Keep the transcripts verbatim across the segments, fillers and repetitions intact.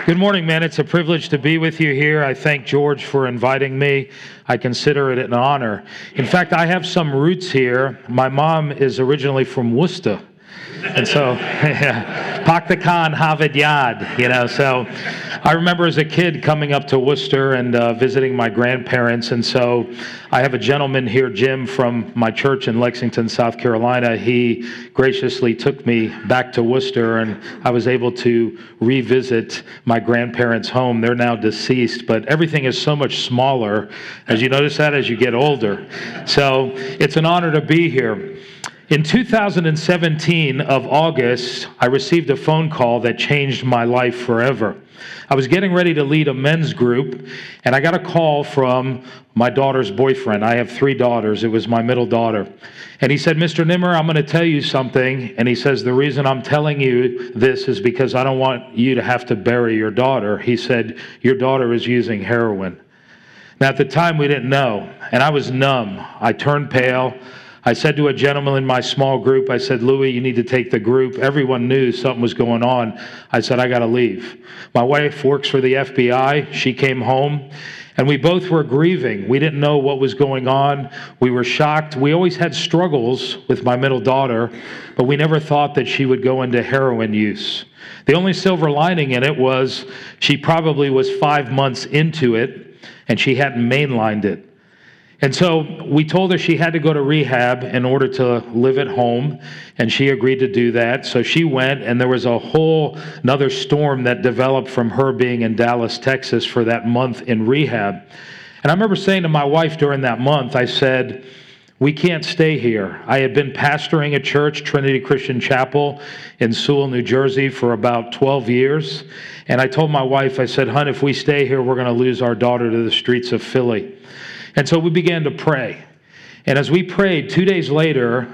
Good morning, man. It's a privilege to be with you here. I thank George for inviting me. I consider it an honor. In fact, I have some roots here. My mom is originally from Worcester. And so, yeah, Paktakan Havid Yad, you know, so I remember as a kid coming up to Worcester and uh, visiting my grandparents. And so I have a gentleman here, Jim, from my church in Lexington, South Carolina. He graciously took me back to Worcester, and I was able to revisit my grandparents' home. They're now deceased, but everything is so much smaller, as you notice that as you get older. So it's an honor to be here. In two thousand seventeen of August, I received a phone call that changed my life forever. I was getting ready to lead a men's group, and I got a call from my daughter's boyfriend. I have three daughters. It was my middle daughter. And he said, Mister Nimmer, I'm going to tell you something. And he says, the reason I'm telling you this is because I don't want you to have to bury your daughter. He said, your daughter is using heroin. Now, at the time, we didn't know, and I was numb. I turned pale. I said to a gentleman in my small group, I said, Louis, you need to take the group. Everyone knew something was going on. I said, I got to leave. My wife works for the F B I. She came home, and we both were grieving. We didn't know what was going on. We were shocked. We always had struggles with my middle daughter, but we never thought that she would go into heroin use. The only silver lining in it was she probably was five months into it, and she hadn't mainlined it. And so we told her she had to go to rehab in order to live at home, and she agreed to do that. So she went, and there was a whole another storm that developed from her being in Dallas, Texas for that month in rehab. And I remember saying to my wife during that month, I said, we can't stay here. I had been pastoring a church, Trinity Christian Chapel, in Sewell, New Jersey for about twelve years. And I told my wife, I said, hon, if we stay here, we're going to lose our daughter to the streets of Philly. And so we began to pray. And as we prayed, two days later,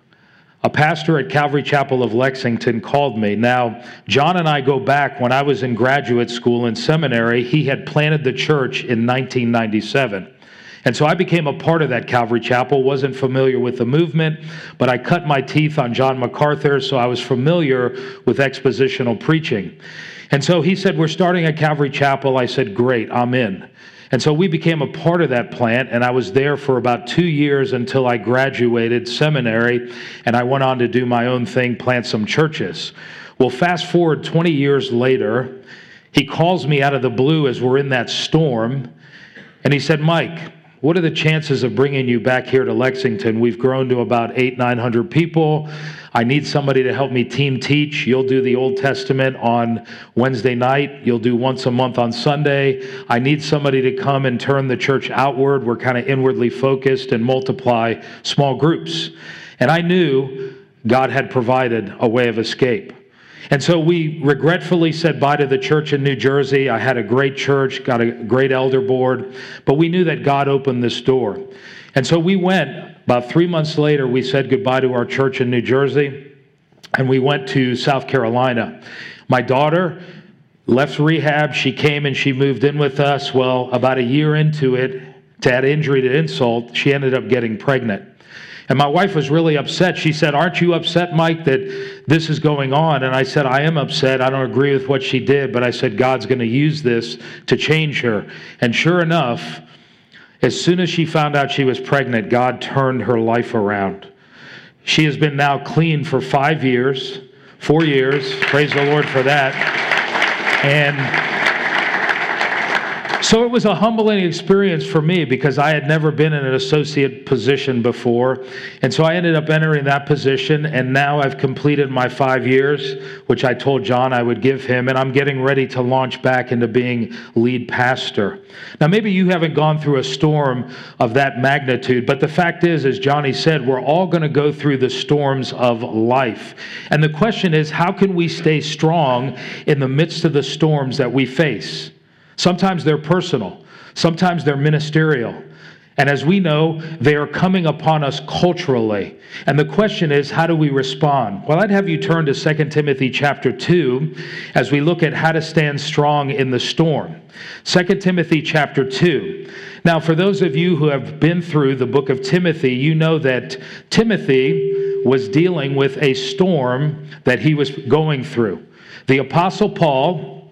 a pastor at Calvary Chapel of Lexington called me. Now, John and I go back when I was in graduate school and seminary. He had planted the church in nineteen ninety-seven. And so I became a part of that Calvary Chapel, wasn't familiar with the movement, but I cut my teeth on John MacArthur, so I was familiar with expositional preaching. And so he said, we're starting a Calvary Chapel. I said, great, I'm in. And so we became a part of that plant, and I was there for about two years until I graduated seminary, and I went on to do my own thing, plant some churches. Well, fast forward twenty years later, he calls me out of the blue as we're in that storm, and he said, Mike, what are the chances of bringing you back here to Lexington? We've grown to about eight, nine hundred people. I need somebody to help me team teach. You'll do the Old Testament on Wednesday night. You'll do once a month on Sunday. I need somebody to come and turn the church outward. We're kind of inwardly focused and multiply small groups. And I knew God had provided a way of escape. And so we regretfully said bye to the church in New Jersey. I had a great church, got a great elder board, but we knew that God opened this door. And so we went. About three months later, we said goodbye to our church in New Jersey, and we went to South Carolina. My daughter left rehab. She came and she moved in with us. Well, about a year into it, to add injury to insult, she ended up getting pregnant. And my wife was really upset. She said, aren't you upset, Mike, that this is going on? And I said, I am upset. I don't agree with what she did, but I said, God's going to use this to change her. And sure enough, as soon as she found out she was pregnant, God turned her life around. She has been now clean for five years, four years. Praise the Lord for that. And so it was a humbling experience for me because I had never been in an associate position before. And so I ended up entering that position, and now I've completed my five years, which I told John I would give him, and I'm getting ready to launch back into being lead pastor. Now, maybe you haven't gone through a storm of that magnitude, but the fact is, as Johnny said, we're all going to go through the storms of life. And the question is, how can we stay strong in the midst of the storms that we face? Sometimes they're personal. Sometimes they're ministerial. And as we know, they are coming upon us culturally. And the question is, how do we respond? Well, I'd have you turn to Second Timothy chapter two as we look at how to stand strong in the storm. Second Timothy chapter two. Now, for those of you who have been through the book of Timothy, you know that Timothy was dealing with a storm that he was going through. The Apostle Paul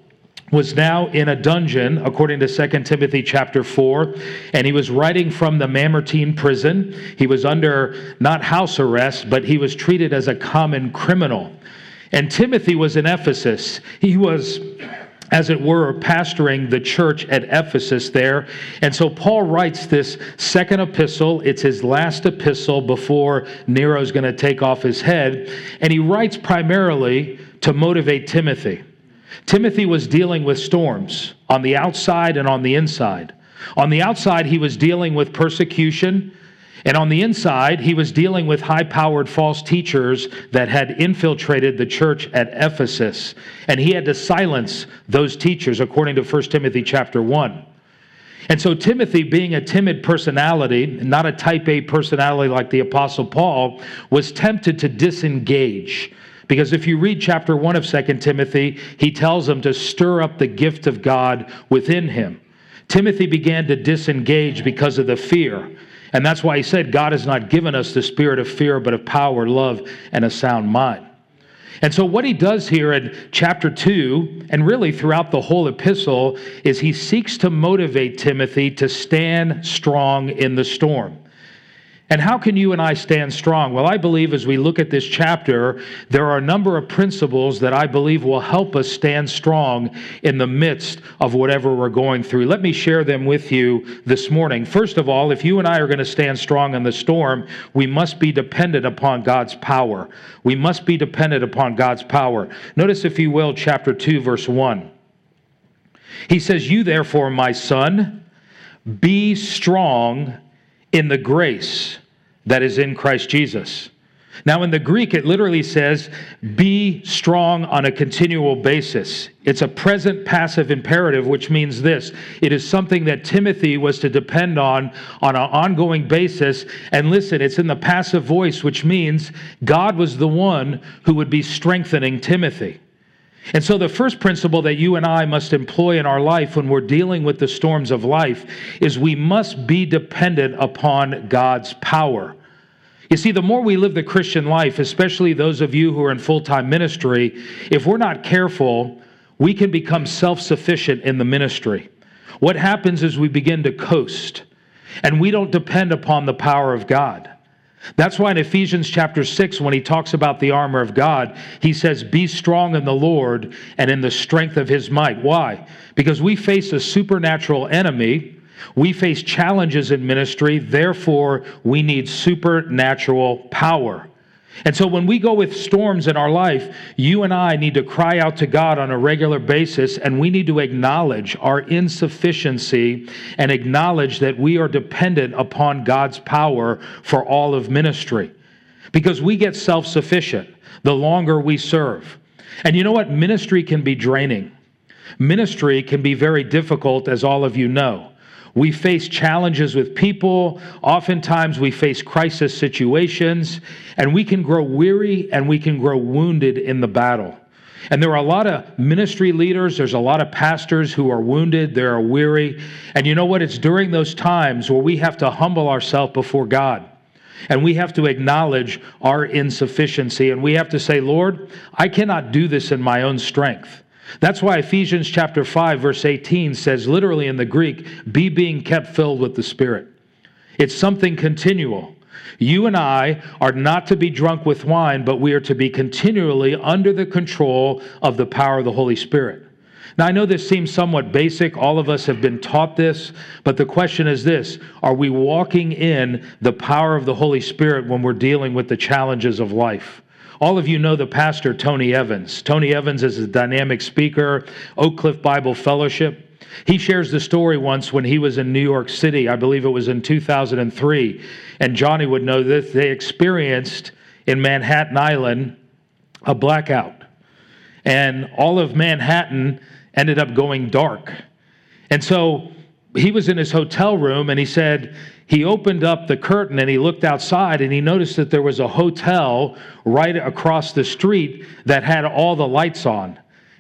was now in a dungeon, according to Second Timothy chapter four, and he was writing from the Mamertine prison. He was under not house arrest, but he was treated as a common criminal. And Timothy was in Ephesus. He was, as it were, pastoring the church at Ephesus there. And so Paul writes this second epistle. It's his last epistle before Nero's going to take off his head. And he writes primarily to motivate Timothy. Timothy was dealing with storms on the outside and on the inside. On the outside, he was dealing with persecution. And on the inside, he was dealing with high-powered false teachers that had infiltrated the church at Ephesus. And he had to silence those teachers, according to First Timothy chapter one. And so Timothy, being a timid personality, not a type A personality like the Apostle Paul, was tempted to disengage. Because if you read chapter one of Second Timothy, he tells him to stir up the gift of God within him. Timothy began to disengage because of the fear. And that's why he said, God has not given us the spirit of fear, but of power, love, and a sound mind. And so what he does here in chapter two, and really throughout the whole epistle, is he seeks to motivate Timothy to stand strong in the storm. And how can you and I stand strong? Well, I believe as we look at this chapter, there are a number of principles that I believe will help us stand strong in the midst of whatever we're going through. Let me share them with you this morning. First of all, if you and I are going to stand strong in the storm, we must be dependent upon God's power. We must be dependent upon God's power. Notice, if you will, chapter two, verse one. He says, "You therefore, my son, be strong in the grace that is in Christ Jesus." Now in the Greek, it literally says, be strong on a continual basis. It's a present passive imperative, which means this. It is something that Timothy was to depend on on an ongoing basis. And listen, it's in the passive voice, which means God was the one who would be strengthening Timothy. And so the first principle that you and I must employ in our life when we're dealing with the storms of life is we must be dependent upon God's power. You see, the more we live the Christian life, especially those of you who are in full-time ministry, if we're not careful, we can become self-sufficient in the ministry. What happens is we begin to coast, and we don't depend upon the power of God. That's why in Ephesians chapter six, when he talks about the armor of God, he says, be strong in the Lord and in the strength of his might. Why? Because we face a supernatural enemy. We face challenges in ministry. Therefore, we need supernatural power. And so when we go with storms in our life, you and I need to cry out to God on a regular basis, and we need to acknowledge our insufficiency and acknowledge that we are dependent upon God's power for all of ministry. Because we get self-sufficient the longer we serve. And you know what? Ministry can be draining. Ministry can be very difficult, as all of you know. We face challenges with people. Oftentimes we face crisis situations, and we can grow weary and we can grow wounded in the battle. And there are a lot of ministry leaders, there's a lot of pastors who are wounded, they are weary. And you know what? It's during those times where we have to humble ourselves before God. And we have to acknowledge our insufficiency. And we have to say, Lord, I cannot do this in my own strength. That's why Ephesians chapter five, verse eighteen says, literally in the Greek, be being kept filled with the Spirit. It's something continual. You and I are not to be drunk with wine, but we are to be continually under the control of the power of the Holy Spirit. Now, I know this seems somewhat basic. All of us have been taught this, but the question is this: are we walking in the power of the Holy Spirit when we're dealing with the challenges of life? All of you know the pastor, Tony Evans. Tony Evans is a dynamic speaker, Oak Cliff Bible Fellowship. He shares the story once when he was in New York City. I believe it was in two thousand three. And Johnny would know this. They experienced in Manhattan Island a blackout. And all of Manhattan ended up going dark. And so he was in his hotel room, and he said he opened up the curtain and he looked outside and he noticed that there was a hotel right across the street that had all the lights on.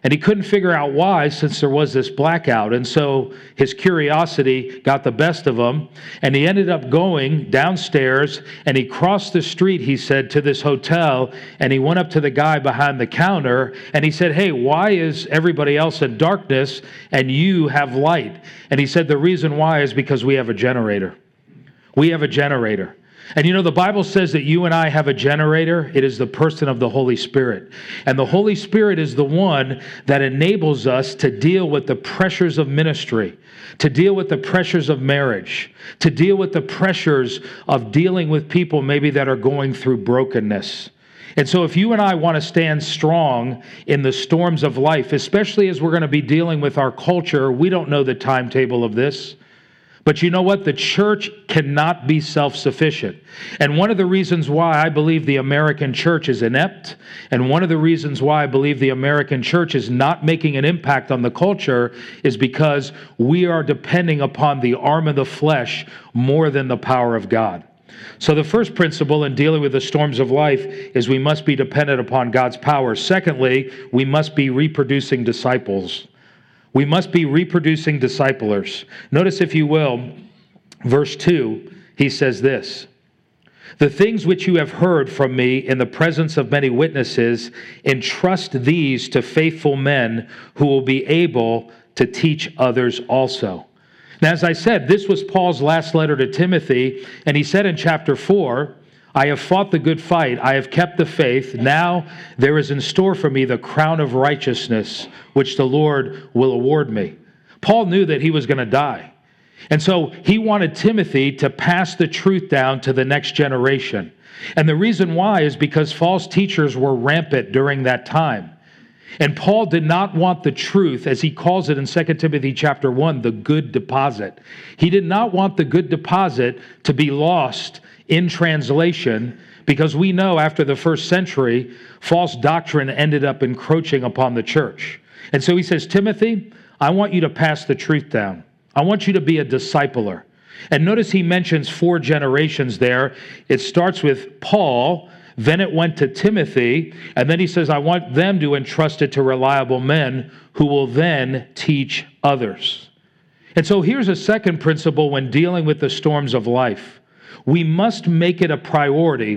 And he couldn't figure out why, since there was this blackout. And so his curiosity got the best of him. And he ended up going downstairs, and he crossed the street, he said, to this hotel. And he went up to the guy behind the counter, and he said, "Hey, why is everybody else in darkness and you have light?" And he said, "The reason why is because we have a generator. We have a generator." And you know, the Bible says that you and I have a generator. It is the person of the Holy Spirit. And the Holy Spirit is the one that enables us to deal with the pressures of ministry, to deal with the pressures of marriage, to deal with the pressures of dealing with people maybe that are going through brokenness. And so if you and I want to stand strong in the storms of life, especially as we're going to be dealing with our culture, we don't know the timetable of this. But you know what? The church cannot be self-sufficient. And one of the reasons why I believe the American church is inept, and one of the reasons why I believe the American church is not making an impact on the culture, is because we are depending upon the arm of the flesh more than the power of God. So the first principle in dealing with the storms of life is we must be dependent upon God's power. Secondly, we must be reproducing disciples. We must be reproducing disciplers. Notice, if you will, verse two, he says this: "The things which you have heard from me in the presence of many witnesses, entrust these to faithful men who will be able to teach others also." Now, as I said, this was Paul's last letter to Timothy, and he said in chapter four, "I have fought the good fight, I have kept the faith. Now there is in store for me the crown of righteousness, which the Lord will award me." Paul knew that he was going to die. And so he wanted Timothy to pass the truth down to the next generation. And the reason why is because false teachers were rampant during that time. And Paul did not want the truth, as he calls it in Second Timothy chapter one, the good deposit. He did not want the good deposit to be lost in translation, because we know after the first century, false doctrine ended up encroaching upon the church. And so he says, "Timothy, I want you to pass the truth down. I want you to be a discipler." And notice he mentions four generations there. It starts with Paul, then it went to Timothy, and then he says, "I want them to entrust it to reliable men who will then teach others." And so here's a second principle when dealing with the storms of life. We must make it a priority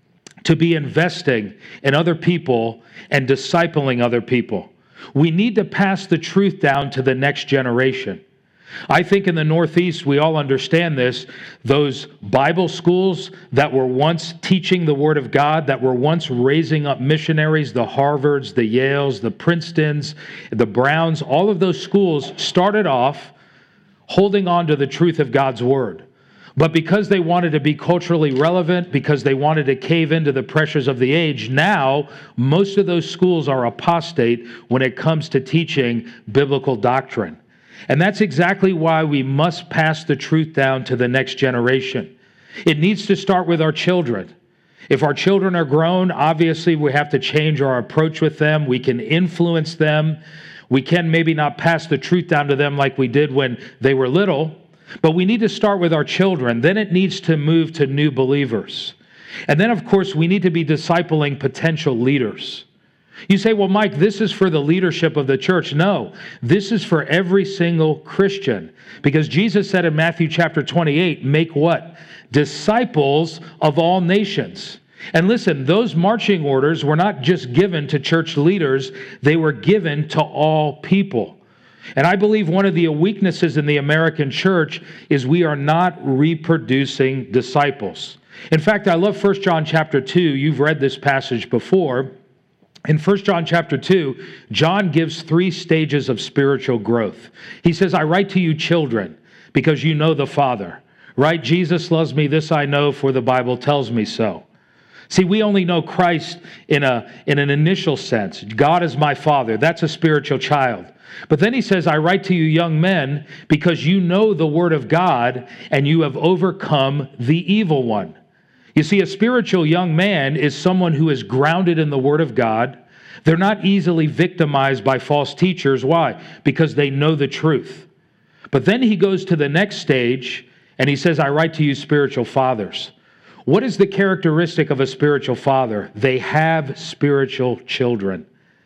to be investing in other people and discipling other people. We need to pass the truth down to the next generation. I think in the Northeast, we all understand this. Those Bible schools that were once teaching the Word of God, that were once raising up missionaries, the Harvards, the Yales, the Princetons, the Browns, all of those schools started off holding on to the truth of God's Word. But because they wanted to be culturally relevant, because they wanted to cave into the pressures of the age, now most of those schools are apostate when it comes to teaching biblical doctrine. And that's exactly why we must pass the truth down to the next generation. It needs to start with our children. If our children are grown, obviously we have to change our approach with them. We can influence them. We can maybe not pass the truth down to them like we did when they were little, but we need to start with our children. Then it needs to move to new believers. And then, of course, we need to be discipling potential leaders. You say, "Well, Mike, this is for the leadership of the church." No, this is for every single Christian. Because Jesus said in Matthew chapter twenty-eight, make what? Disciples of all nations. And listen, those marching orders were not just given to church leaders, they were given to all people. And I believe one of the weaknesses in the American church is we are not reproducing disciples. In fact, I love First John chapter two. You've read this passage before. In First John chapter two, John gives three stages of spiritual growth. He says, "I write to you, children, because you know the Father." Right? "Jesus loves me, this I know, for the Bible tells me so." See, we only know Christ in a in an initial sense. God is my Father. That's a spiritual child. But then he says, "I write to you, young men, because you know the Word of God, and you have overcome the evil one." You see, a spiritual young man is someone who is grounded in the Word of God. They're not easily victimized by false teachers. Why? Because they know the truth. But then he goes to the next stage, and he says, "I write to you, spiritual fathers." What is the characteristic of a spiritual father? They have spiritual children.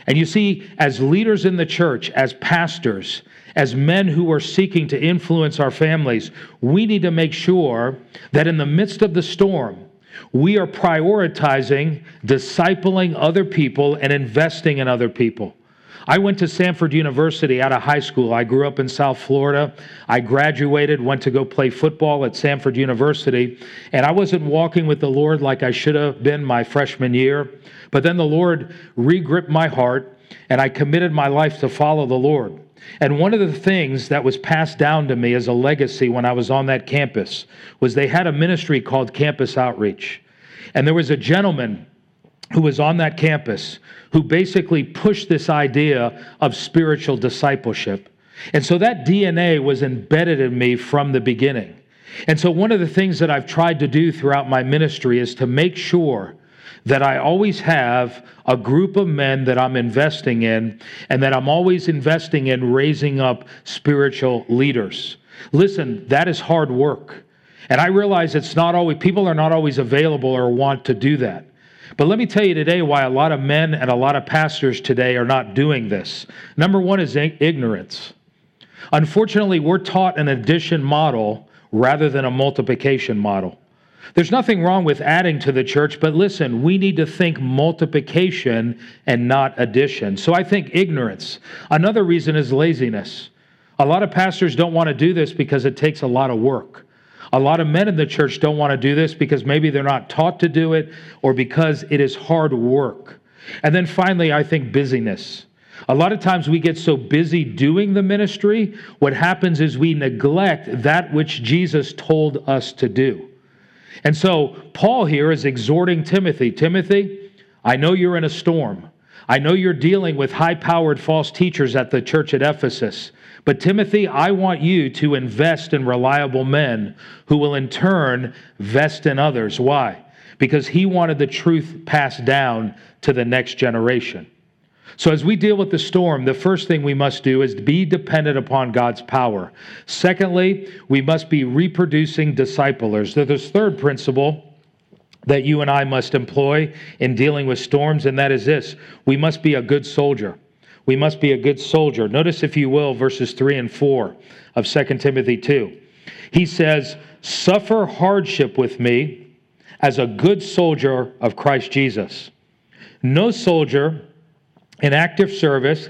And you see, as leaders in the church, as pastors, as men who are seeking to influence our families, we need to make sure that in the midst of the storm, we are prioritizing discipling other people and investing in other people. I went to Samford University out of high school. I grew up in South Florida. I graduated, went to go play football at Samford University, and I wasn't walking with the Lord like I should have been my freshman year. But then the Lord re-gripped my heart, and I committed my life to follow the Lord. And one of the things that was passed down to me as a legacy when I was on that campus was they had a ministry called Campus Outreach. And there was a gentleman who was on that campus who basically pushed this idea of spiritual discipleship. And so that D N A was embedded in me from the beginning. And so one of the things that I've tried to do throughout my ministry is to make sure that I always have a group of men that I'm investing in, and that I'm always investing in raising up spiritual leaders. Listen, that is hard work. And I realize it's not always, people are not always available or want to do that. But let me tell you today why a lot of men and a lot of pastors today are not doing this. Number one is ignorance. Unfortunately, we're taught an addition model rather than a multiplication model. There's nothing wrong with adding to the church, but listen, we need to think multiplication and not addition. So I think ignorance. Another reason is laziness. A lot of pastors don't want to do this because it takes a lot of work. A lot of men in the church don't want to do this because maybe they're not taught to do it or because it is hard work. And then finally, I think busyness. A lot of times we get so busy doing the ministry, what happens is we neglect that which Jesus told us to do. And so Paul here is exhorting Timothy. Timothy, I know you're in a storm. I know you're dealing with high-powered false teachers at the church at Ephesus. But Timothy, I want you to invest in reliable men who will in turn invest in others. Why? Because he wanted the truth passed down to the next generation. So as we deal with the storm, the first thing we must do is be dependent upon God's power. Secondly, we must be reproducing disciplers. There's this third principle that you and I must employ in dealing with storms, and that is this: we must be a good soldier. We must be a good soldier. Notice, if you will, verses three and four of Second Timothy two. He says, "Suffer hardship with me as a good soldier of Christ Jesus. No soldier in active service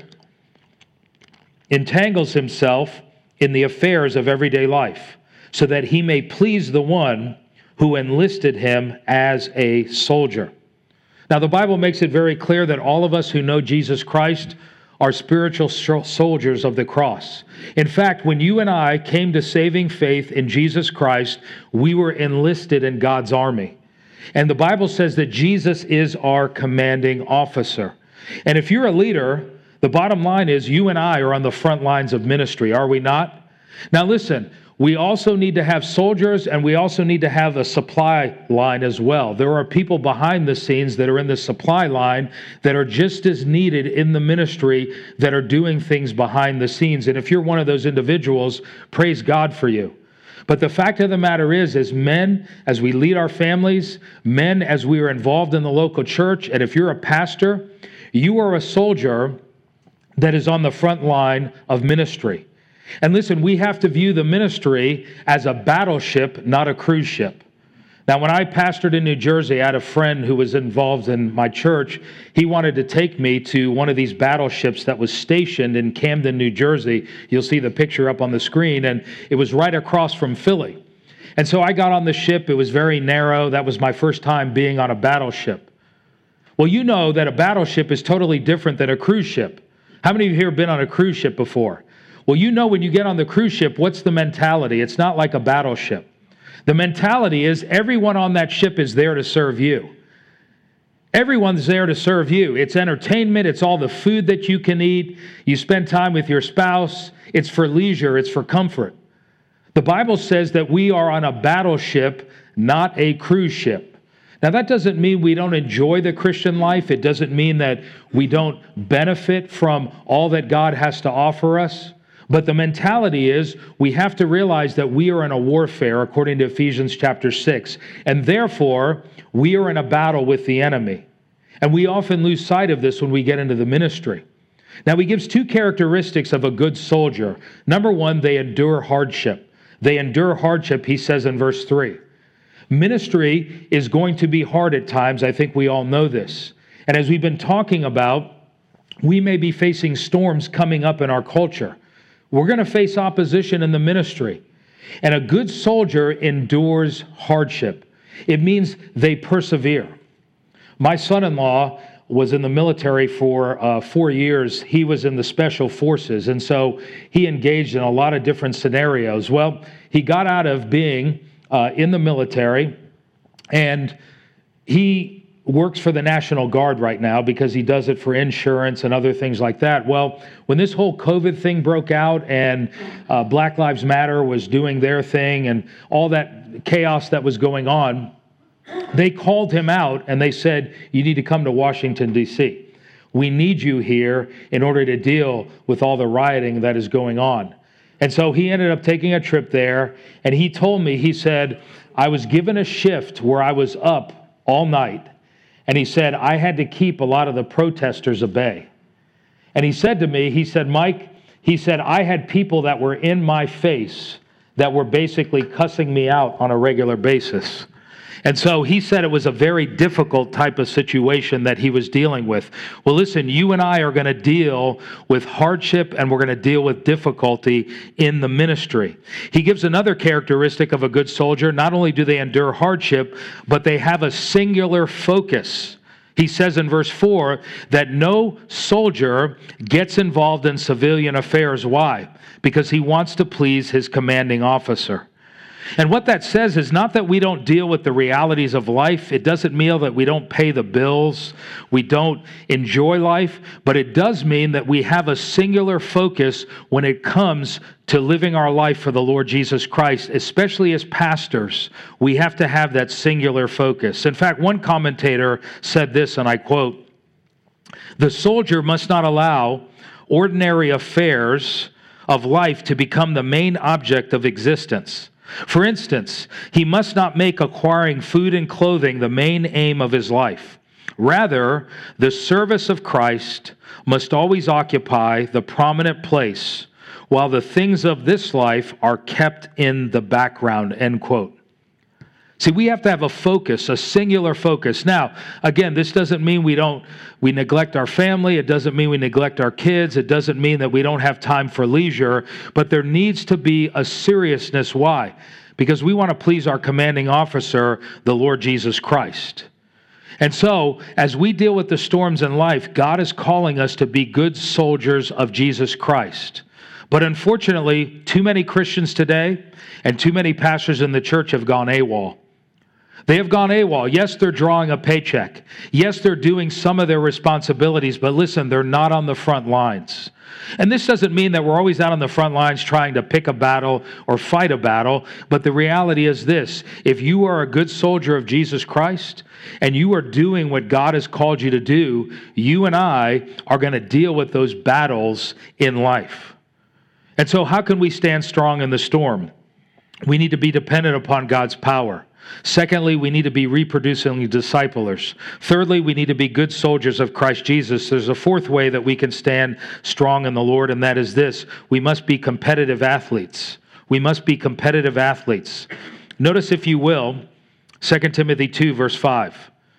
entangles himself in the affairs of everyday life, so that he may please the one who enlisted him as a soldier." Now, the Bible makes it very clear that all of us who know Jesus Christ are spiritual soldiers of the cross. In fact, when you and I came to saving faith in Jesus Christ, we were enlisted in God's army. And the Bible says that Jesus is our commanding officer. And if you're a leader, the bottom line is you and I are on the front lines of ministry, are we not? Now listen, we also need to have soldiers, and we also need to have a supply line as well. There are people behind the scenes that are in the supply line that are just as needed in the ministry, that are doing things behind the scenes. And if you're one of those individuals, praise God for you. But the fact of the matter is, as men, as we lead our families, men, as we are involved in the local church, and if you're a pastor, you are a soldier that is on the front line of ministry. And listen, we have to view the ministry as a battleship, not a cruise ship. Now, when I pastored in New Jersey, I had a friend who was involved in my church. He wanted to take me to one of these battleships that was stationed in Camden, New Jersey. You'll see the picture up on the screen, and it was right across from Philly. And so I got on the ship. It was very narrow. That was my first time being on a battleship. Well, you know that a battleship is totally different than a cruise ship. How many of you here have been on a cruise ship before? Well, you know when you get on the cruise ship, what's the mentality? It's not like a battleship. The mentality is everyone on that ship is there to serve you. Everyone's there to serve you. It's entertainment. It's all the food that you can eat. You spend time with your spouse. It's for leisure. It's for comfort. The Bible says that we are on a battleship, not a cruise ship. Now, that doesn't mean we don't enjoy the Christian life. It doesn't mean that we don't benefit from all that God has to offer us. But the mentality is we have to realize that we are in a warfare, according to Ephesians chapter six. And therefore, we are in a battle with the enemy. And we often lose sight of this when we get into the ministry. Now, he gives two characteristics of a good soldier. Number one, they endure hardship. They endure hardship, he says in verse three. Ministry is going to be hard at times. I think we all know this. And as we've been talking about, we may be facing storms coming up in our culture. We're going to face opposition in the ministry. And a good soldier endures hardship. It means they persevere. My son-in-law was in the military for uh, four years. He was in the special forces, and so he engaged in a lot of different scenarios. Well, he got out of being uh, in the military, and he works for the National Guard right now because he does it for insurance and other things like that. Well, when this whole COVID thing broke out and uh, Black Lives Matter was doing their thing and all that chaos that was going on, they called him out and they said, you need to come to Washington, D C We need you here in order to deal with all the rioting that is going on. And so he ended up taking a trip there, and he told me, he said, I was given a shift where I was up all night, and he said, I had to keep a lot of the protesters at bay. And he said to me, he said, Mike, he said, I had people that were in my face that were basically cussing me out on a regular basis. And so he said it was a very difficult type of situation that he was dealing with. Well, listen, you and I are going to deal with hardship and we're going to deal with difficulty in the ministry. He gives another characteristic of a good soldier. Not only do they endure hardship, but they have a singular focus. He says in verse four that no soldier gets involved in civilian affairs. Why? Because he wants to please his commanding officer. And what that says is not that we don't deal with the realities of life. It doesn't mean that we don't pay the bills, we don't enjoy life, but it does mean that we have a singular focus when it comes to living our life for the Lord Jesus Christ. Especially as pastors, we have to have that singular focus. In fact, one commentator said this, and I quote, "The soldier must not allow ordinary affairs of life to become the main object of existence. For instance, he must not make acquiring food and clothing the main aim of his life. Rather, the service of Christ must always occupy the prominent place, while the things of this life are kept in the background," end quote. See, we have to have a focus, a singular focus. Now, again, this doesn't mean we don't, we neglect our family. It doesn't mean we neglect our kids. It doesn't mean that we don't have time for leisure. But there needs to be a seriousness. Why? Because we want to please our commanding officer, the Lord Jesus Christ. And so, as we deal with the storms in life, God is calling us to be good soldiers of Jesus Christ. But unfortunately, too many Christians today and too many pastors in the church have gone AWOL. They have gone AWOL. Yes, they're drawing a paycheck. Yes, they're doing some of their responsibilities, but listen, they're not on the front lines. And this doesn't mean that we're always out on the front lines trying to pick a battle or fight a battle, but the reality is this: if you are a good soldier of Jesus Christ and you are doing what God has called you to do, you and I are going to deal with those battles in life. And so how can we stand strong in the storm? We need to be dependent upon God's power. Secondly, we need to be reproducing disciplers. Thirdly, we need to be good soldiers of Christ Jesus. There's a fourth way that we can stand strong in the Lord, and that is this: we must be competitive athletes. We must be competitive athletes. Notice, if you will, Second Timothy two, verse five.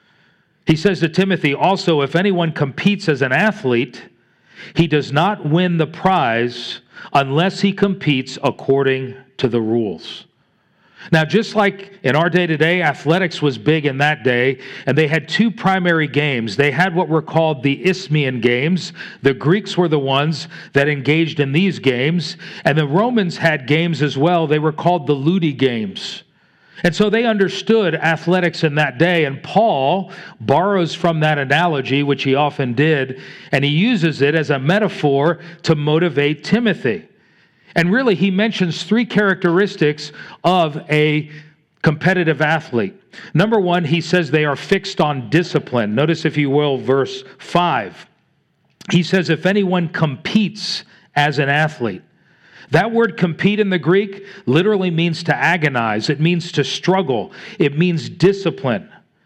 He says to Timothy, "Also, if anyone competes as an athlete, he does not win the prize unless he competes according to the rules." Now, just like in our day-to-day, athletics was big in that day, and they had two primary games. They had what were called the Isthmian Games. The Greeks were the ones that engaged in these games, and the Romans had games as well. They were called the Ludi Games. And so they understood athletics in that day, and Paul borrows from that analogy, which he often did, and he uses it as a metaphor to motivate Timothy. And really, he mentions three characteristics of a competitive athlete. Number one, he says they are fixed on discipline. Notice, if you will, verse five. He says, if anyone competes as an athlete. That word compete in the Greek literally means to agonize. It means to struggle. It means discipline.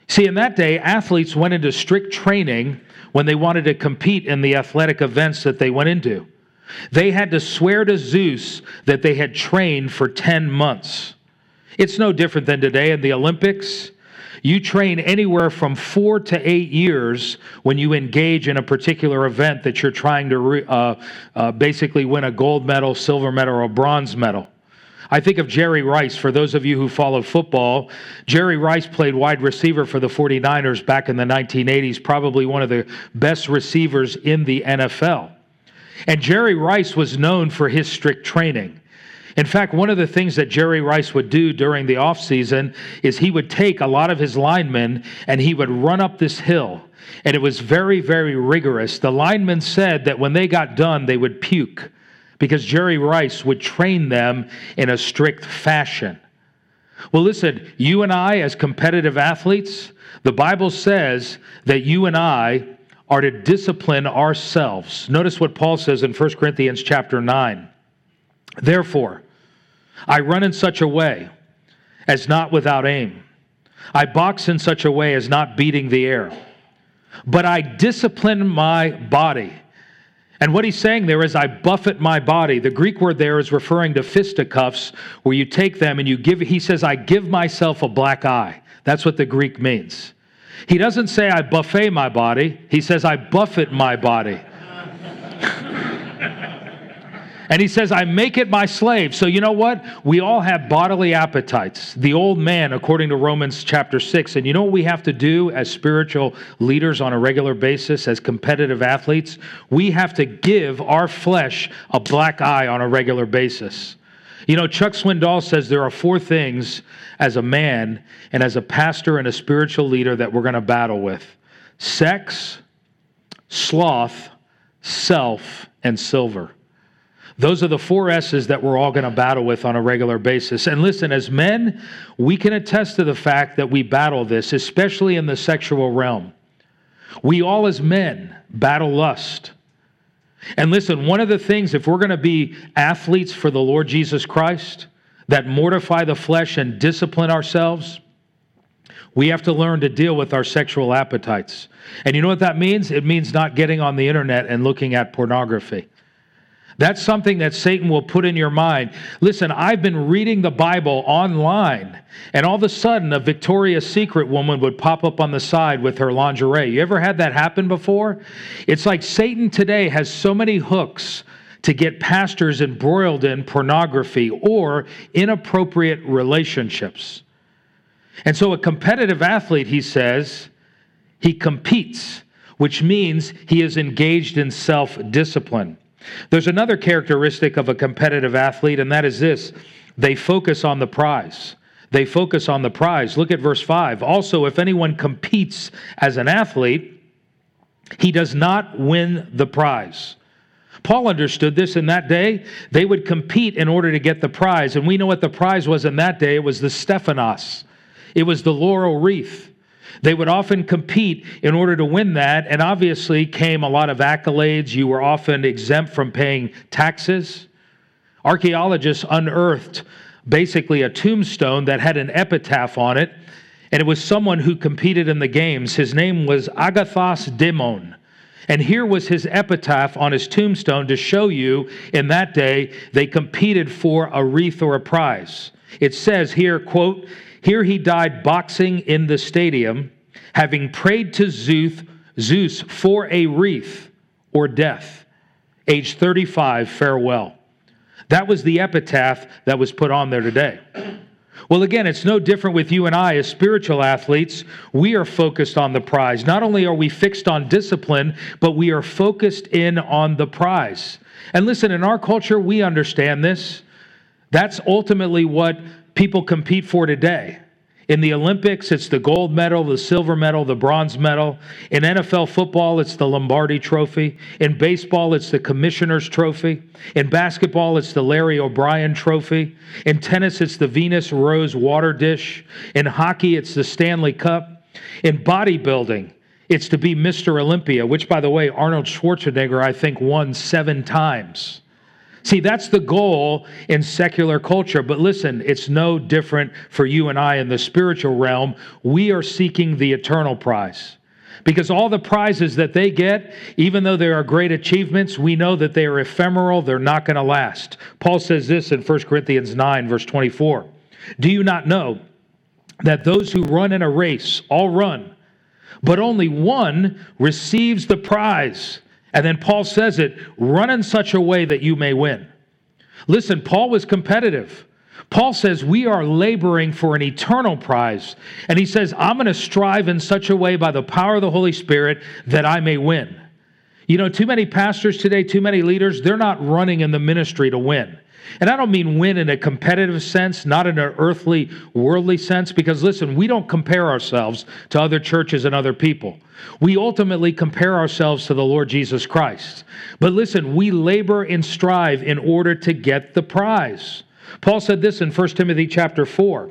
See, in that day, athletes went into strict training when they wanted to compete in the athletic events that they went into. They had to swear to Zeus that they had trained for ten months. It's no different than today in the Olympics. You train anywhere from four to eight years when you engage in a particular event that you're trying to re, uh, uh, basically win a gold medal, silver medal, or a bronze medal. I think of Jerry Rice. For those of you who follow football, Jerry Rice played wide receiver for the forty-niners back in the nineteen eighties, probably one of the best receivers in the N F L. And Jerry Rice was known for his strict training. In fact, one of the things that Jerry Rice would do during the offseason is he would take a lot of his linemen and he would run up this hill. And it was very, very rigorous. The linemen said that when they got done, they would puke because Jerry Rice would train them in a strict fashion. Well, listen, you and I as competitive athletes, the Bible says that you and I are to discipline ourselves. Notice what Paul says in First Corinthians chapter nine. Therefore, I run in such a way as not without aim. I box in such a way as not beating the air. But I discipline my body. And what he's saying there is, I buffet my body. The Greek word there is referring to fisticuffs, where you take them and you give, he says, I give myself a black eye. That's what the Greek means. He doesn't say I buffet my body. He says I buffet my body. And he says, I make it my slave. So you know what? We all have bodily appetites. The old man, according to Romans chapter six. And you know what we have to do as spiritual leaders on a regular basis, as competitive athletes? We have to give our flesh a black eye on a regular basis. You know, Chuck Swindoll says there are four things as a man and as a pastor and a spiritual leader that we're going to battle with: sex, sloth, self, and silver. Those are the four S's that we're all going to battle with on a regular basis. And listen, as men, we can attest to the fact that we battle this, especially in the sexual realm. We all as men battle lust. And listen, one of the things, if we're going to be athletes for the Lord Jesus Christ, that mortify the flesh and discipline ourselves, we have to learn to deal with our sexual appetites. And you know what that means? It means not getting on the internet and looking at pornography. That's something that Satan will put in your mind. Listen, I've been reading the Bible online, and all of a sudden a Victoria's Secret woman would pop up on the side with her lingerie. You ever had that happen before? It's like Satan today has so many hooks to get pastors embroiled in pornography or inappropriate relationships. And so a competitive athlete, he says, he competes, which means he is engaged in self-discipline. There's another characteristic of a competitive athlete, and that is this: they focus on the prize. They focus on the prize. Look at verse five. Also, if anyone competes as an athlete, he does not win the prize. Paul understood this in that day. They would compete in order to get the prize, and we know what the prize was in that day. It was the Stephanos. It was the laurel wreath. They would often compete in order to win that, and obviously came a lot of accolades. You were often exempt from paying taxes. Archaeologists unearthed basically a tombstone that had an epitaph on it, and it was someone who competed in the games. His name was Agathos Demon. And here was his epitaph on his tombstone to show you in that day they competed for a wreath or a prize. It says here, quote, here he died boxing in the stadium, having prayed to Zeus, Zeus for a wreath or death. Age thirty-five, farewell. That was the epitaph that was put on there today. Well, again, it's no different with you and I as spiritual athletes. We are focused on the prize. Not only are we fixed on discipline, but we are focused in on the prize. And listen, in our culture, we understand this. That's ultimately what people compete for today. In the Olympics, it's the gold medal, the silver medal, the bronze medal. In N F L football, it's the Lombardi Trophy. In baseball, it's the Commissioner's Trophy. In basketball, it's the Larry O'Brien Trophy. In tennis, it's the Venus Rose Water Dish. In hockey, it's the Stanley Cup. In bodybuilding, it's to be Mister Olympia, which, by the way, Arnold Schwarzenegger, I think, won seven times. See, that's the goal in secular culture. But listen, it's no different for you and I in the spiritual realm. We are seeking the eternal prize. Because all the prizes that they get, even though they are great achievements, we know that they are ephemeral, they're not going to last. Paul says this in First Corinthians nine, verse twenty-four. Do you not know that those who run in a race all run, but only one receives the prize? And then Paul says it, run in such a way that you may win. Listen, Paul was competitive. Paul says we are laboring for an eternal prize. And he says, I'm going to strive in such a way by the power of the Holy Spirit that I may win. You know, too many pastors today, too many leaders, they're not running in the ministry to win. And I don't mean win in a competitive sense, not in an earthly, worldly sense, because listen, we don't compare ourselves to other churches and other people. We ultimately compare ourselves to the Lord Jesus Christ. But listen, we labor and strive in order to get the prize. Paul said this in First Timothy chapter four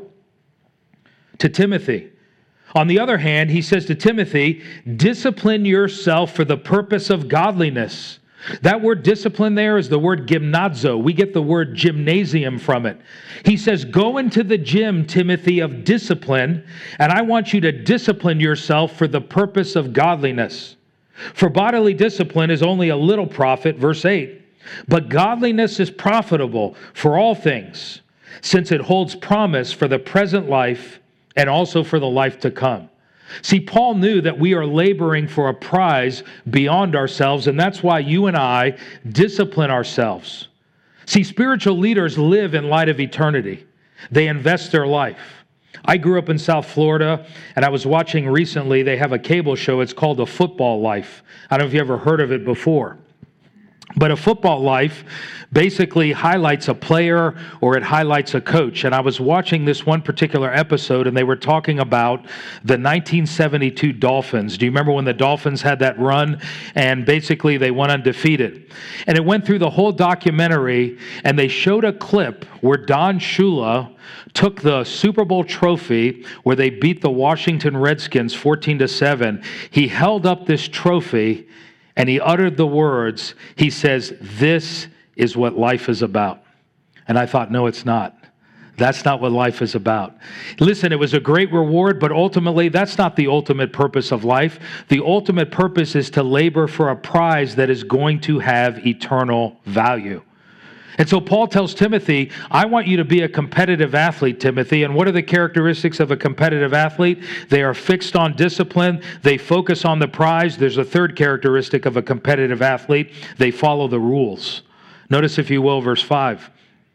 to Timothy. On the other hand, he says to Timothy, discipline yourself for the purpose of godliness. That word discipline there is the word gymnazo. We get the word gymnasium from it. He says, go into the gym, Timothy, of discipline, and I want you to discipline yourself for the purpose of godliness. For bodily discipline is only a little profit, verse eight. But godliness is profitable for all things, since it holds promise for the present life and also for the life to come. See, Paul knew that we are laboring for a prize beyond ourselves, and that's why you and I discipline ourselves. See, spiritual leaders live in light of eternity. They invest their life. I grew up in South Florida, and I was watching recently, they have a cable show. It's called A Football Life. I don't know if you ever heard of it before. But A Football Life basically highlights a player or it highlights a coach. And I was watching this one particular episode, and they were talking about the nineteen seventy-two Dolphins. Do you remember when the Dolphins had that run? And basically they went undefeated. And it went through the whole documentary, and they showed a clip where Don Shula took the Super Bowl trophy where they beat the Washington Redskins fourteen to seven. He held up this trophy and he uttered the words, he says, this is what life is about. And I thought, no, it's not. That's not what life is about. Listen, it was a great reward, but ultimately, that's not the ultimate purpose of life. The ultimate purpose is to labor for a prize that is going to have eternal value. And so Paul tells Timothy, I want you to be a competitive athlete, Timothy. And what are the characteristics of a competitive athlete? They are fixed on discipline. They focus on the prize. There's a third characteristic of a competitive athlete. They follow the rules. Notice, if you will, verse five.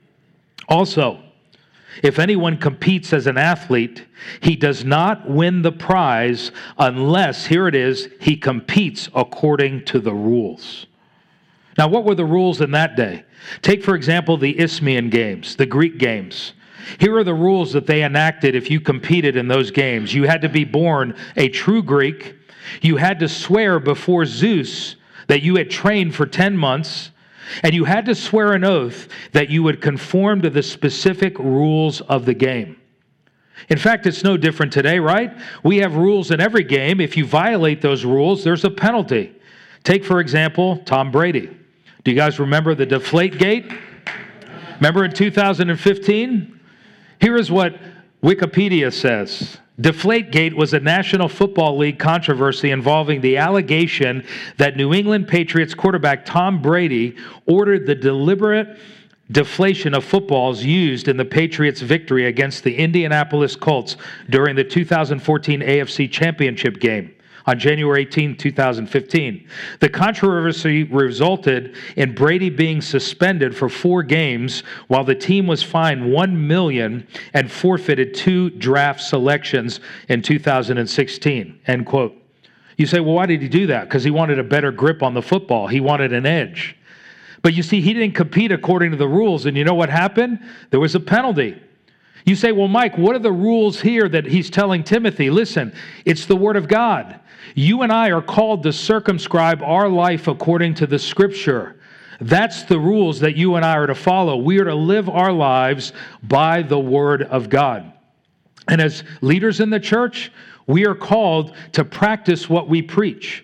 Also, if anyone competes as an athlete, he does not win the prize unless, here it is, he competes according to the rules. Now, what were the rules in that day? Take, for example, the Isthmian Games, the Greek games. Here are the rules that they enacted if you competed in those games. You had to be born a true Greek. You had to swear before Zeus that you had trained for ten months. And you had to swear an oath that you would conform to the specific rules of the game. In fact, it's no different today, right? We have rules in every game. If you violate those rules, there's a penalty. Take, for example, Tom Brady. Do you guys remember the Deflategate? Remember in two thousand fifteen? Here is what Wikipedia says. Deflategate was a National Football League controversy involving the allegation that New England Patriots quarterback Tom Brady ordered the deliberate deflation of footballs used in the Patriots' victory against the Indianapolis Colts during the two thousand fourteen A F C Championship game on January eighteenth, two thousand fifteen. The controversy resulted in Brady being suspended for four games while the team was fined one million dollars and forfeited two draft selections in two thousand sixteen, end quote. You say, well, why did he do that? Because he wanted a better grip on the football. He wanted an edge. But you see, he didn't compete according to the rules, and you know what happened? There was a penalty. You say, well, Mike, what are the rules here that he's telling Timothy? Listen, it's the Word of God. You and I are called to circumscribe our life according to the Scripture. That's the rules that you and I are to follow. We are to live our lives by the Word of God. And as leaders in the church, we are called to practice what we preach.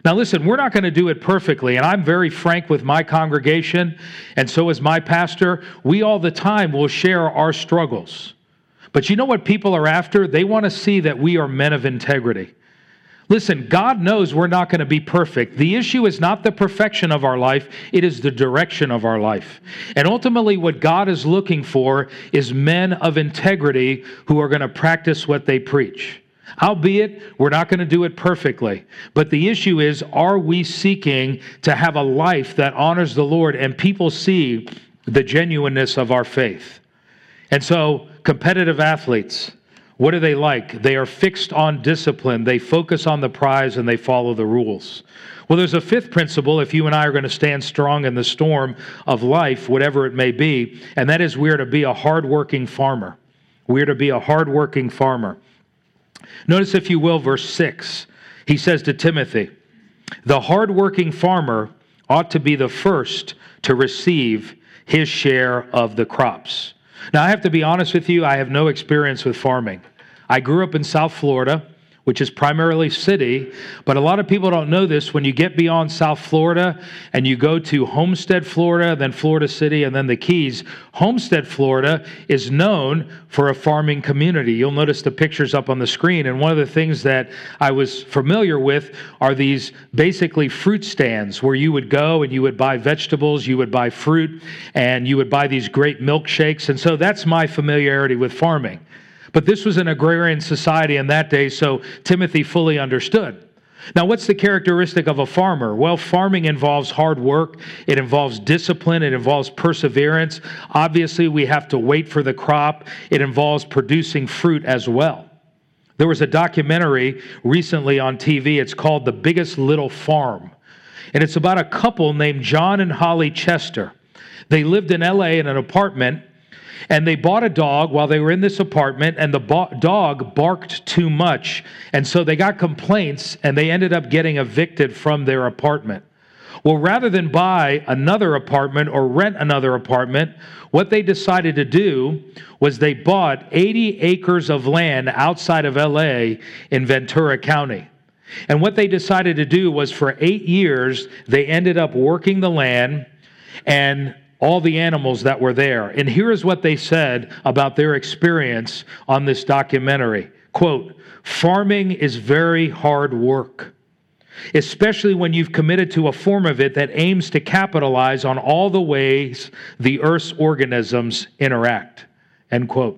Now listen, we're not going to do it perfectly, and I'm very frank with my congregation, and so is my pastor. We all the time will share our struggles. But you know what people are after? They want to see that we are men of integrity. Listen, God knows we're not going to be perfect. The issue is not the perfection of our life, it is the direction of our life. And ultimately what God is looking for is men of integrity who are going to practice what they preach. Howbeit, we're not going to do it perfectly. But the issue is, are we seeking to have a life that honors the Lord and people see the genuineness of our faith? And so, competitive athletes, what are they like? They are fixed on discipline. They focus on the prize and they follow the rules. Well, there's a fifth principle if you and I are going to stand strong in the storm of life, whatever it may be, and that is we're to be a hardworking farmer. We're to be a hardworking farmer. Notice, if you will, verse six. He says to Timothy, the hardworking farmer ought to be the first to receive his share of the crops. Now, I have to be honest with you, I have no experience with farming. I grew up in South Florida, which is primarily city, but a lot of people don't know this. When you get beyond South Florida and you go to Homestead, Florida, then Florida City, and then the Keys, Homestead, Florida is known for a farming community. You'll notice the pictures up on the screen, and one of the things that I was familiar with are these basically fruit stands where you would go and you would buy vegetables, you would buy fruit, and you would buy these great milkshakes, and so that's my familiarity with farming. But this was an agrarian society in that day, so Timothy fully understood. Now, what's the characteristic of a farmer? Well, farming involves hard work. It involves discipline. It involves perseverance. Obviously, we have to wait for the crop. It involves producing fruit as well. There was a documentary recently on T V. It's called The Biggest Little Farm. And it's about a couple named John and Holly Chester. They lived in L A in an apartment, and they bought a dog while they were in this apartment, and the bo- dog barked too much. And so they got complaints, and they ended up getting evicted from their apartment. Well, rather than buy another apartment or rent another apartment, what they decided to do was they bought eighty acres of land outside of L A in Ventura County. And what they decided to do was for eight years, they ended up working the land and all the animals that were there. And here is what they said about their experience on this documentary. Quote, farming is very hard work, especially when you've committed to a form of it that aims to capitalize on all the ways the earth's organisms interact. End quote.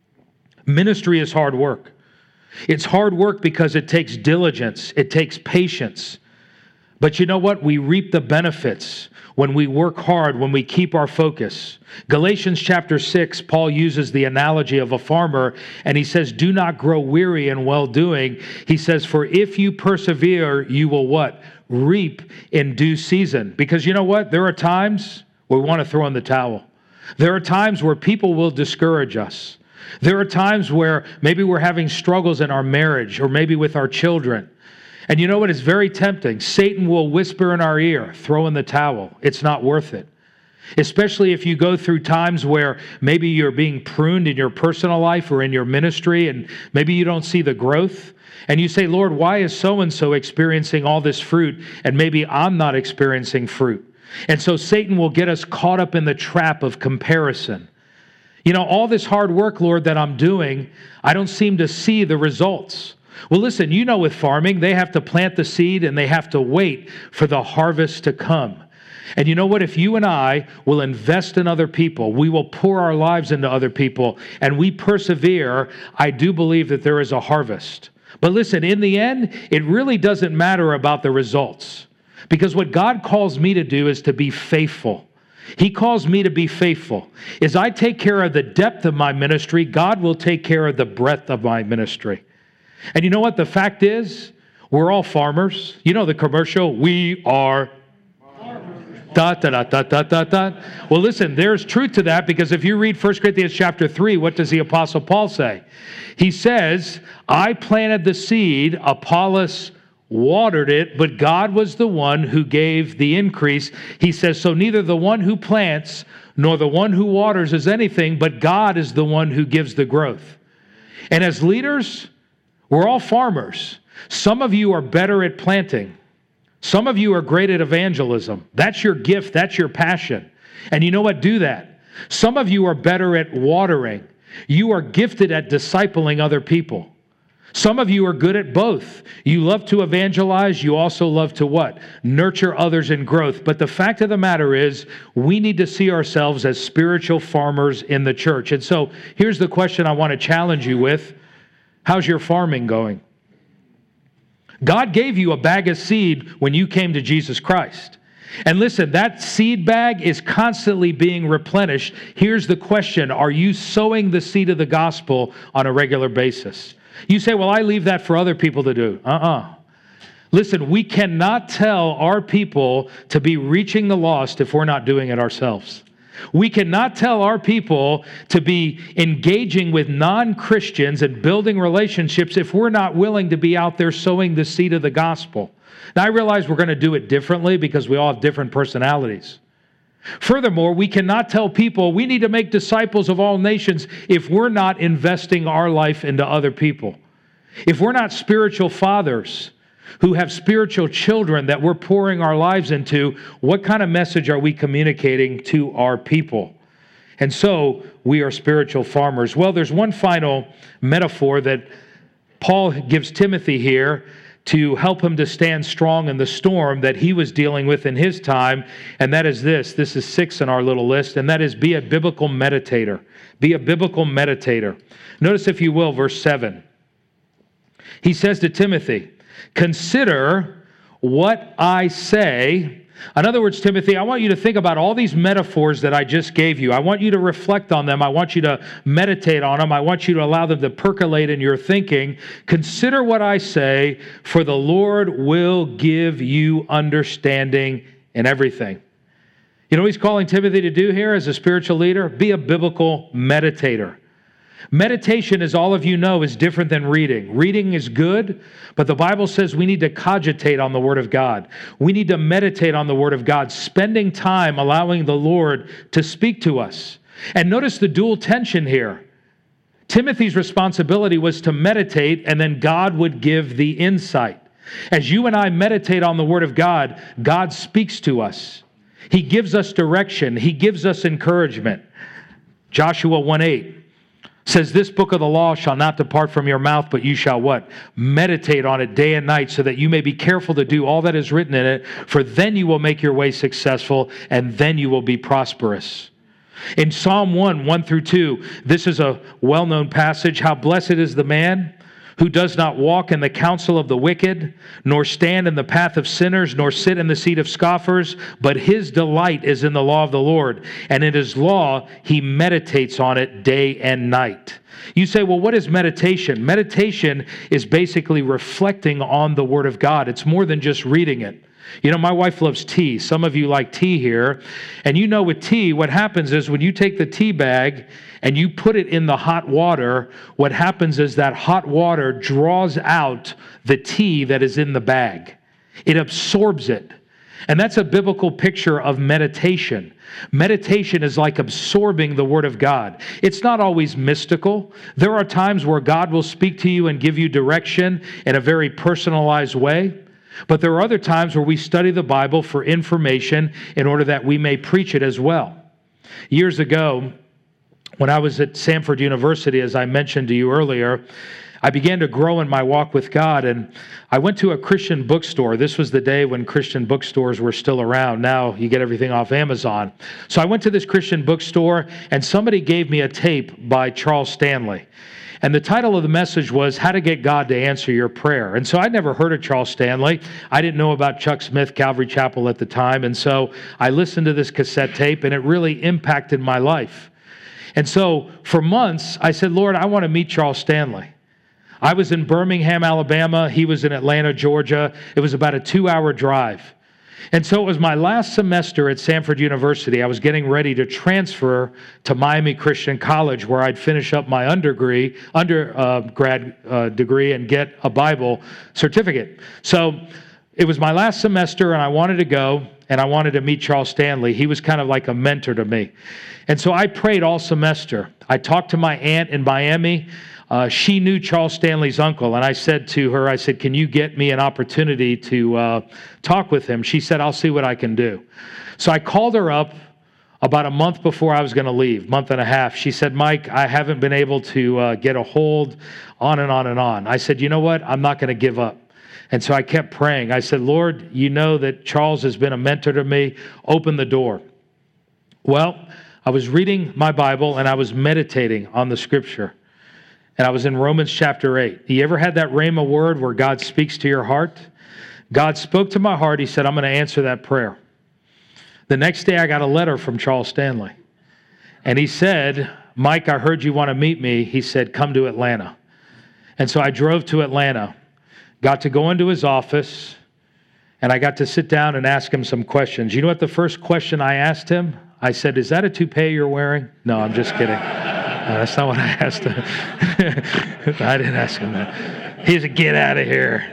Ministry is hard work. It's hard work because it takes diligence. It takes patience. But you know what? We reap the benefits when we work hard, when we keep our focus. Galatians chapter six, Paul uses the analogy of a farmer, and he says, do not grow weary in well-doing. He says, for if you persevere, you will what? Reap in due season. Because you know what? There are times where we want to throw in the towel. There are times where people will discourage us. There are times where maybe we're having struggles in our marriage or maybe with our children. And you know what? It's very tempting. Satan will whisper in our ear, throw in the towel. It's not worth it. Especially if you go through times where maybe you're being pruned in your personal life or in your ministry, and maybe you don't see the growth. And you say, Lord, why is so-and-so experiencing all this fruit, and maybe I'm not experiencing fruit? And so Satan will get us caught up in the trap of comparison. You know, all this hard work, Lord, that I'm doing, I don't seem to see the results. Well, listen, you know with farming, they have to plant the seed and they have to wait for the harvest to come. And you know what? If you and I will invest in other people, we will pour our lives into other people, and we persevere, I do believe that there is a harvest. But listen, in the end, it really doesn't matter about the results, because what God calls me to do is to be faithful. He calls me to be faithful. As I take care of the depth of my ministry, God will take care of the breadth of my ministry. And you know what? The fact is, we're all farmers. You know the commercial, we are farmers. Da, da, da, da, da, da, da. Well, listen, there's truth to that, because if you read First Corinthians chapter three, what does the Apostle Paul say? He says, I planted the seed, Apollos watered it, but God was the one who gave the increase. He says, so neither the one who plants nor the one who waters is anything, but God is the one who gives the growth. And as leaders, we're all farmers. Some of you are better at planting. Some of you are great at evangelism. That's your gift. That's your passion. And you know what? Do that. Some of you are better at watering. You are gifted at discipling other people. Some of you are good at both. You love to evangelize. You also love to what? Nurture others in growth. But the fact of the matter is, we need to see ourselves as spiritual farmers in the church. And so here's the question I want to challenge you with. How's your farming going? God gave you a bag of seed when you came to Jesus Christ. And listen, that seed bag is constantly being replenished. Here's the question. Are you sowing the seed of the gospel on a regular basis? You say, well, I leave that for other people to do. Uh-uh. Listen, we cannot tell our people to be reaching the lost if we're not doing it ourselves. We cannot tell our people to be engaging with non-Christians and building relationships if we're not willing to be out there sowing the seed of the gospel. Now, I realize we're going to do it differently because we all have different personalities. Furthermore, we cannot tell people we need to make disciples of all nations if we're not investing our life into other people. If we're not spiritual fathers who have spiritual children that we're pouring our lives into, what kind of message are we communicating to our people? And so we are spiritual farmers. Well, there's one final metaphor that Paul gives Timothy here to help him to stand strong in the storm that he was dealing with in his time, and that is this. This is six in our little list, and that is be a biblical meditator. Be a biblical meditator. Notice, if you will, verse seven. He says to Timothy, consider what I say. In other words, Timothy, I want you to think about all these metaphors that I just gave you. I want you to reflect on them. I want you to meditate on them. I want you to allow them to percolate in your thinking. Consider what I say, for the Lord will give you understanding in everything. You know what he's calling Timothy to do here as a spiritual leader? Be a biblical meditator. Meditation, as all of you know, is different than reading. Reading is good, but the Bible says we need to cogitate on the Word of God. We need to meditate on the Word of God, spending time allowing the Lord to speak to us. And notice the dual tension here. Timothy's responsibility was to meditate, and then God would give the insight. As you and I meditate on the Word of God, God speaks to us. He gives us direction. He gives us encouragement. Joshua one eight. Says, this book of the law shall not depart from your mouth, but you shall what? Meditate on it day and night, so that you may be careful to do all that is written in it, for then you will make your way successful, and then you will be prosperous. In Psalm one, one through two, this is a well-known passage. How blessed is the man who does not walk in the counsel of the wicked, nor stand in the path of sinners, nor sit in the seat of scoffers, but his delight is in the law of the Lord, and in his law he meditates on it day and night. You say, well, what is meditation? Meditation is basically reflecting on the Word of God. It's more than just reading it. You know, my wife loves tea. Some of you like tea here. And you know with tea, what happens is when you take the tea bag and you put it in the hot water, what happens is that hot water draws out the tea that is in the bag. It absorbs it. And that's a biblical picture of meditation. Meditation is like absorbing the Word of God. It's not always mystical. There are times where God will speak to you and give you direction in a very personalized way. But there are other times where we study the Bible for information in order that we may preach it as well. Years ago, when I was at Samford University, as I mentioned to you earlier, I began to grow in my walk with God, and I went to a Christian bookstore. This was the day when Christian bookstores were still around. Now you get everything off Amazon. So I went to this Christian bookstore, and somebody gave me a tape by Charles Stanley. And the title of the message was How to Get God to Answer Your Prayer. And so I'd never heard of Charles Stanley. I didn't know about Chuck Smith, Calvary Chapel at the time. And so I listened to this cassette tape, and it really impacted my life. And so for months, I said, Lord, I want to meet Charles Stanley. I was in Birmingham, Alabama. He was in Atlanta, Georgia. It was about a two-hour drive. And so it was my last semester at Samford University. I was getting ready to transfer to Miami Christian College, where I'd finish up my undergrad, undergrad uh, degree and get a Bible certificate. So it was my last semester, and I wanted to go. and I wanted to meet Charles Stanley. He was kind of like a mentor to me. And so I prayed all semester. I talked to my aunt in Miami. Uh, she knew Charles Stanley's uncle, and I said to her, I said, can you get me an opportunity to uh, talk with him? She said, I'll see what I can do. So I called her up about a month before I was going to leave, month and a half. She said, Mike, I haven't been able to uh, get a hold, on and on and on. I said, you know what? I'm not going to give up. And so I kept praying. I said, Lord, you know that Charles has been a mentor to me. Open the door. Well, I was reading my Bible and I was meditating on the scripture. And I was in Romans chapter eight. You ever had that rhema word where God speaks to your heart? God spoke to my heart. He said, I'm going to answer that prayer. The next day I got a letter from Charles Stanley. And he said, Mike, I heard you want to meet me. He said, come to Atlanta. And so I drove to Atlanta, got to go into his office, and I got to sit down and ask him some questions. You know what the first question I asked him? I said, is that a toupee you're wearing? No, I'm just kidding. No, that's not what I asked him. I didn't ask him that. He said, get out of here.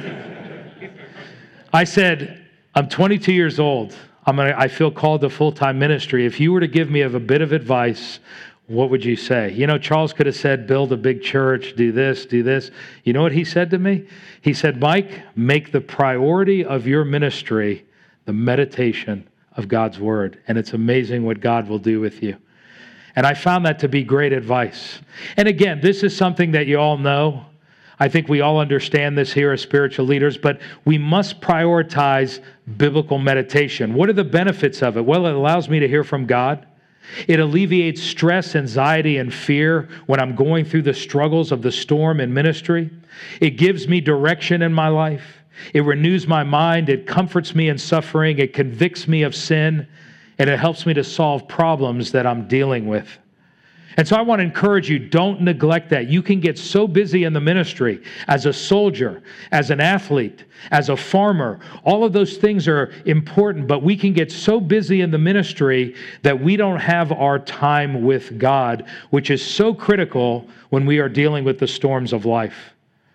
I said, I'm twenty-two years old. I'm gonna, I feel called to full-time ministry. If you were to give me a bit of advice, what would you say? You know, Charles could have said, build a big church, do this, do this. You know what he said to me? He said, Mike, make the priority of your ministry the meditation of God's word. And it's amazing what God will do with you. And I found that to be great advice. And again, this is something that you all know. I think we all understand this here as spiritual leaders, but we must prioritize biblical meditation. What are the benefits of it? Well, it allows me to hear from God. It alleviates stress, anxiety, and fear when I'm going through the struggles of the storm in ministry. It gives me direction in my life. It renews my mind. It comforts me in suffering. It convicts me of sin. And it helps me to solve problems that I'm dealing with. And so I want to encourage you, don't neglect that. You can get so busy in the ministry as a soldier, as an athlete, as a farmer. All of those things are important, but we can get so busy in the ministry that we don't have our time with God, which is so critical when we are dealing with the storms of life.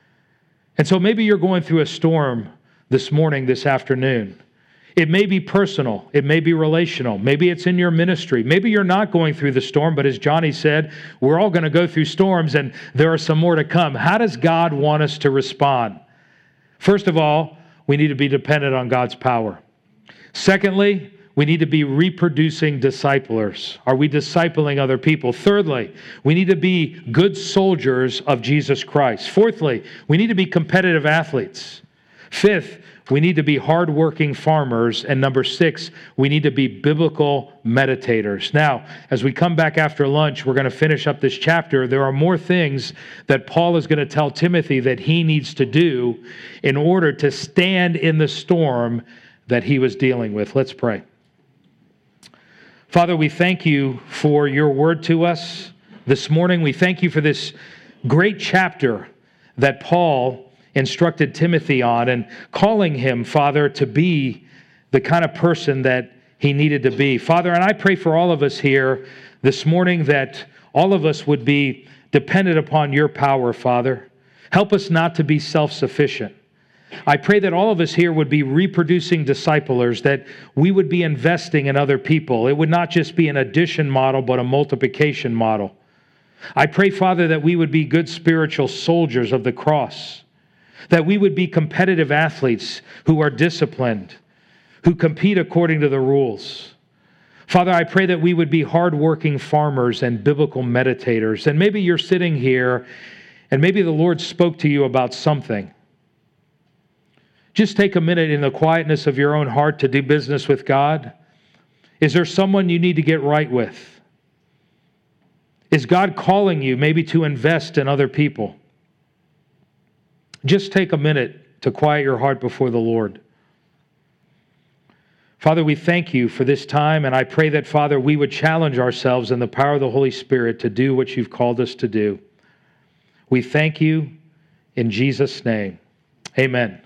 And so maybe you're going through a storm this morning, this afternoon. It may be personal. It may be relational. Maybe it's in your ministry. Maybe you're not going through the storm, but as Johnny said, we're all going to go through storms and there are some more to come. How does God want us to respond? First of all, we need to be dependent on God's power. Secondly, we need to be reproducing disciplers. Are we discipling other people? Thirdly, we need to be good soldiers of Jesus Christ. Fourthly, we need to be competitive athletes. Fifth, we need to be hardworking farmers. And number six, we need to be biblical meditators. Now, as we come back after lunch, we're going to finish up this chapter. There are more things that Paul is going to tell Timothy that he needs to do in order to stand in the storm that he was dealing with. Let's pray. Father, we thank you for your word to us this morning. We thank you for this great chapter that Paul instructed Timothy on and calling him, Father, to be the kind of person that he needed to be. Father, and I pray for all of us here this morning that all of us would be dependent upon your power, Father. Help us not to be self-sufficient. I pray that all of us here would be reproducing disciplers, that we would be investing in other people. It would not just be an addition model, but a multiplication model. I pray, Father, that we would be good spiritual soldiers of the cross, that we would be competitive athletes who are disciplined, who compete according to the rules. Father, I pray that we would be hardworking farmers and biblical meditators. And maybe you're sitting here and maybe the Lord spoke to you about something. Just take a minute in the quietness of your own heart to do business with God. Is there someone you need to get right with? Is God calling you maybe to invest in other people? Just take a minute to quiet your heart before the Lord. Father, we thank you for this time, and I pray that, Father, we would challenge ourselves in the power of the Holy Spirit to do what you've called us to do. We thank you in Jesus' name. Amen.